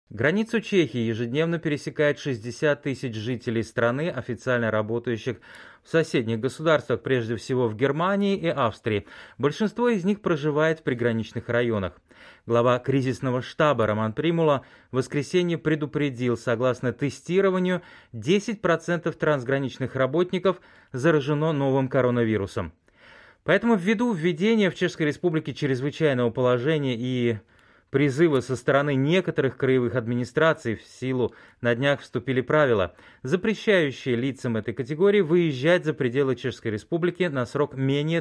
Границу Чехии ежедневно пересекает 60 тысяч жителей страны, официально работающих в соседних государствах, прежде всего в Германии и Австрии. Большинство из них проживает в приграничных районах. Глава кризисного штаба Роман Примула в воскресенье предупредил, согласно тестированию, 10% трансграничных работников заражено новым коронавирусом. Поэтому ввиду введения в Чешской Республике чрезвычайного положения и призывы со стороны некоторых краевых администраций в силу на днях вступили правила, запрещающие лицам этой категории выезжать за пределы Чешской Республики на срок менее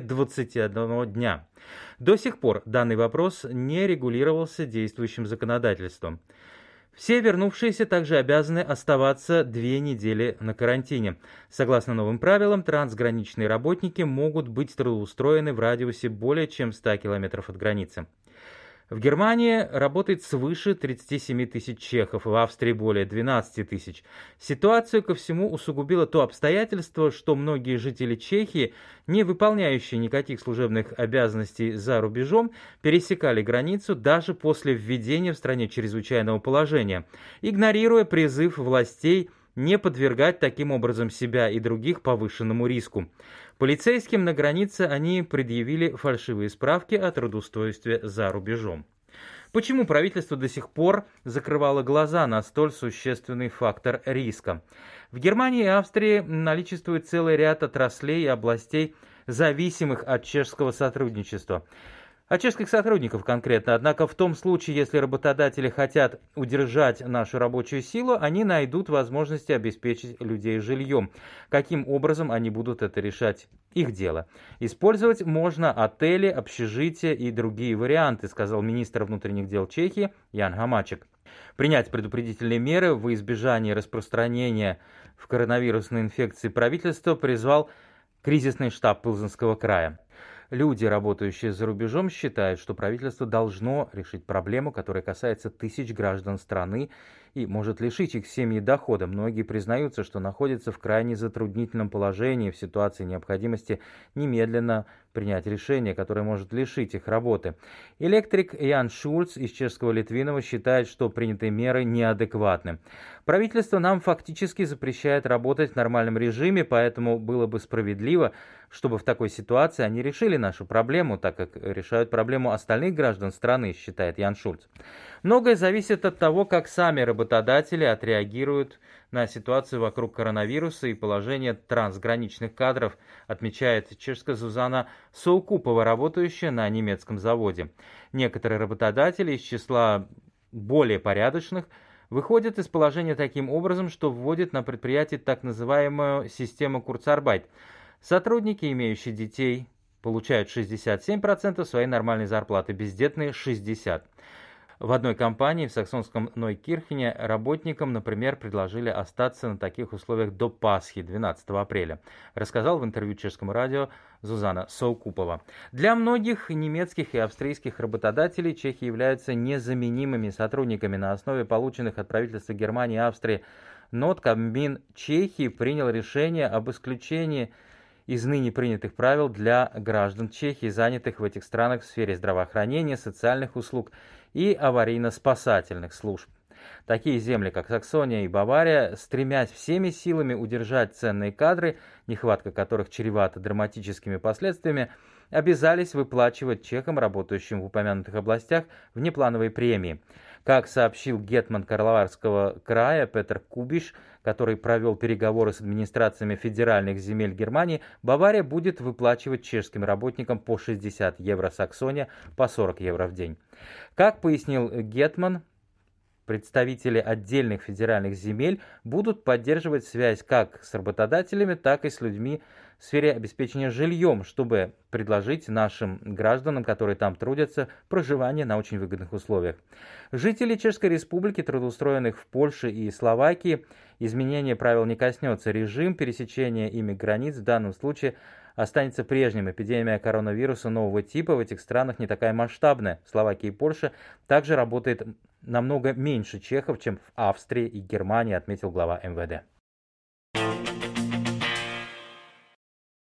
21 дня. До сих пор данный вопрос не регулировался действующим законодательством. Все вернувшиеся также обязаны оставаться 2 недели на карантине. Согласно новым правилам, трансграничные работники могут быть трудоустроены в радиусе более чем 100 километров от границы. В Германии работает свыше 37 тысяч чехов, в Австрии более 12 тысяч. Ситуацию ко всему усугубило то обстоятельство, что многие жители Чехии, не выполняющие никаких служебных обязанностей за рубежом, пересекали границу даже после введения в стране чрезвычайного положения, игнорируя призыв властей не подвергать таким образом себя и других повышенному риску. Полицейским на границе они предъявили фальшивые справки о трудоустройстве за рубежом. Почему правительство до сих пор закрывало глаза на столь существенный фактор риска? В Германии и Австрии наличествует целый ряд отраслей и областей, зависимых от чешского сотрудничества. От чешских сотрудников конкретно. Однако в том случае, если работодатели хотят удержать нашу рабочую силу, они найдут возможности обеспечить людей жильем. Каким образом они будут это решать? Их дело. Использовать можно отели, общежития и другие варианты, сказал министр внутренних дел Чехии Ян Хамачек. Принять предупредительные меры во избежание распространения в коронавирусной инфекции правительство призвал кризисный штаб Пылзенского края. Люди, работающие за рубежом, считают, что правительство должно решить проблему, которая касается тысяч граждан страны и может лишить их семьи дохода. Многие признаются, что находятся в крайне затруднительном положении в ситуации необходимости немедленно принять решение, которое может лишить их работы. Электрик Ян Шульц из чешского Литвинова считает, что принятые меры неадекватны. Правительство нам фактически запрещает работать в нормальном режиме, поэтому было бы справедливо, чтобы в такой ситуации они решили нашу проблему, так как решают проблему остальных граждан страны, считает Ян Шульц. Многое зависит от того, как сами работодатели отреагируют на ситуацию вокруг коронавируса и положение трансграничных кадров, отмечает чешская Зузана Соукупова, работающая на немецком заводе. Некоторые работодатели из числа более порядочных выходят из положения таким образом, что вводят на предприятие так называемую систему Kurzarbeit. Сотрудники, имеющие детей, получают 67% своей нормальной зарплаты, бездетные 60%. В одной компании в саксонском Нойкирхене работникам, например, предложили остаться на таких условиях до Пасхи 12 апреля, рассказал в интервью чешскому радио Зузана Соукупова. Для многих немецких и австрийских работодателей чехи являются незаменимыми сотрудниками. На основе полученных от правительства Германии и Австрии нот Кабмин Чехии принял решение об исключении из ныне принятых правил для граждан Чехии, занятых в этих странах в сфере здравоохранения, социальных услуг и аварийно-спасательных служб. Такие земли, как Саксония и Бавария, стремясь всеми силами удержать ценные кадры, нехватка которых чревата драматическими последствиями, обязались выплачивать чехам, работающим в упомянутых областях, внеплановые премии. Как сообщил гетман Карловарского края Петр Кубиш, который провел переговоры с администрациями федеральных земель Германии, Бавария будет выплачивать чешским работникам по 60 евро, Саксония по 40 евро в день. Как пояснил гетман, представители отдельных федеральных земель будут поддерживать связь как с работодателями, так и с людьми в сфере обеспечения жильем, чтобы предложить нашим гражданам, которые там трудятся, проживание на очень выгодных условиях. Жителей Чешской Республики, трудоустроенных в Польше и Словакии, изменение правил не коснется. Режим пересечения ими границ в данном случае останется прежним. Эпидемия коронавируса нового типа в этих странах не такая масштабная. В Словакии и Польше также работает намного меньше чехов, чем в Австрии и Германии, отметил глава МВД.